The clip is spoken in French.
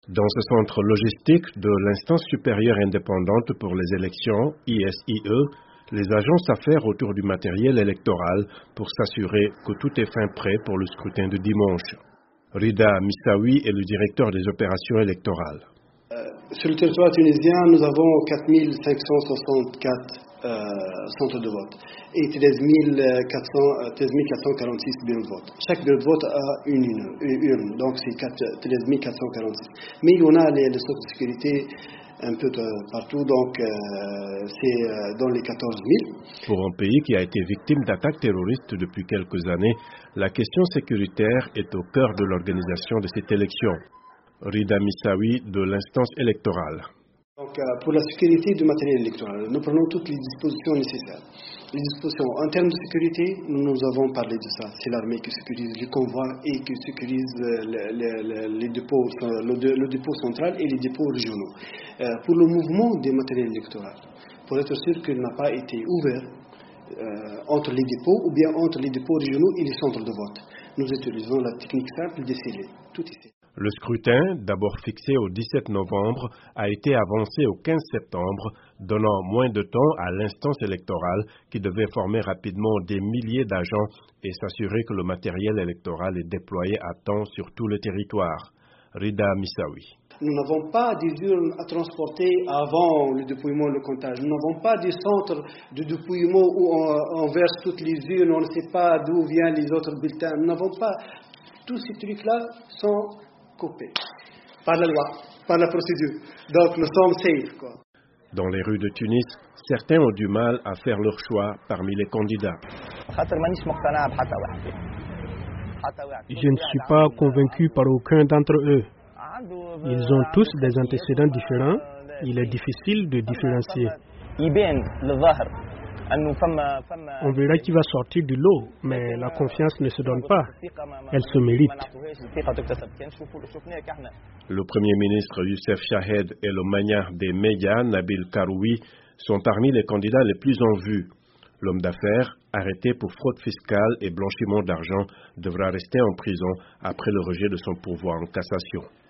Dans ce centre logistique de l'instance supérieure indépendante pour les élections, ISIE, les agents s'affairent autour du matériel électoral pour s'assurer que tout est fin prêt pour le scrutin de dimanche. Rida Missaoui est le directeur des opérations électorales. Sur le territoire tunisien, nous avons 4564 centres de vote et 13 446 bureaux de vote. Chaque bureau de vote a une urne, donc c'est 13 446. Mais il y en a les centres de sécurité un peu partout, donc c'est dans les 14 000. Pour un pays qui a été victime d'attaques terroristes depuis quelques années, la question sécuritaire est au cœur de l'organisation de cette élection. Rida Missaoui de l'instance électorale. Donc, pour la sécurité du matériel électoral, nous prenons toutes les dispositions nécessaires. Les dispositions en termes de sécurité, nous avons parlé de ça. C'est l'armée qui sécurise les convois et qui sécurise les dépôts, le dépôt central et les dépôts régionaux. Pour le mouvement des matériels électoraux, pour être sûr qu'il n'a pas été ouvert entre les dépôts ou bien entre les dépôts régionaux et les centres de vote, nous utilisons la technique simple des scellés. Tout est scellé. Le scrutin, d'abord fixé au 17 novembre, a été avancé au 15 septembre, donnant moins de temps à l'instance électorale qui devait former rapidement des milliers d'agents et s'assurer que le matériel électoral est déployé à temps sur tout le territoire. Rida Missaoui. Nous n'avons pas des urnes à transporter avant le dépouillement et le comptage. Nous n'avons pas des centres de dépouillement où on verse toutes les urnes, on ne sait pas d'où viennent les autres bulletins. Nous n'avons pas. Tous ces trucs-là sont coupés par la loi, par la procédure. Donc nous sommes safe, quoi. Dans les rues de Tunis, certains ont du mal à faire leur choix parmi les candidats. Je ne suis pas convaincu par aucun d'entre eux. Ils ont tous des antécédents différents. Il est difficile de différencier. On verra qui va sortir du lot, mais la confiance ne se donne pas. Elle se mérite. Le Premier ministre Youssef Chahed et le magnat des médias Nabil Karoui sont parmi les candidats les plus en vue. L'homme d'affaires, arrêté pour fraude fiscale et blanchiment d'argent, devra rester en prison après le rejet de son pourvoi en cassation.